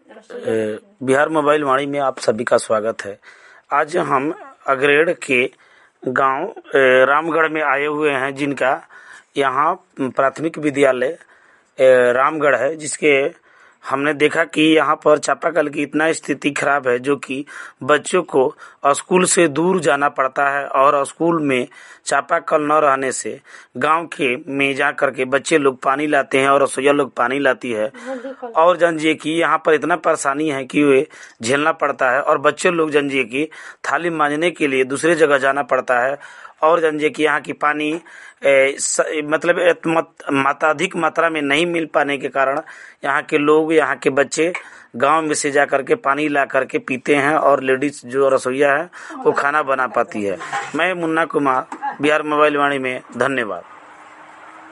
Bihar mobile Vani में आप सभी का स्वागत है। आज हम अगरेड़ के गांव रामगढ़ में आए हुए हैं, जिनका यहाँ प्राथमिक विद्यालय रामगढ़ है, जिसके हमने देखा कि यहाँ पर चापाकल की इतना स्थिति खराब है, जो कि बच्चों को स्कूल से दूर जाना पड़ता है और स्कूल में चापाकल न रहने से गांव के में जा करके बच्चे लोग पानी लाते हैं और रसोइया लोग पानी लाती है। और जानजिए कि यहाँ पर इतना परेशानी है कि वे झेलना पड़ता है और बच्चे लोग जानजिए कि थाली मांजने के लिए दूसरे जगह जाना पड़ता है। और जानजिए कि यहाँ की पानी मतलब अधिक मात्रा में नहीं मिल पाने के कारण यहाँ के लोग, यहाँ के बच्चे गांव में से जा करके पानी ला करके पीते हैं और लेडीज जो रसोइया है वो खाना बना पाती है। मैं मुन्ना कुमार, बिहार मोबाइल वाणी में, धन्यवाद।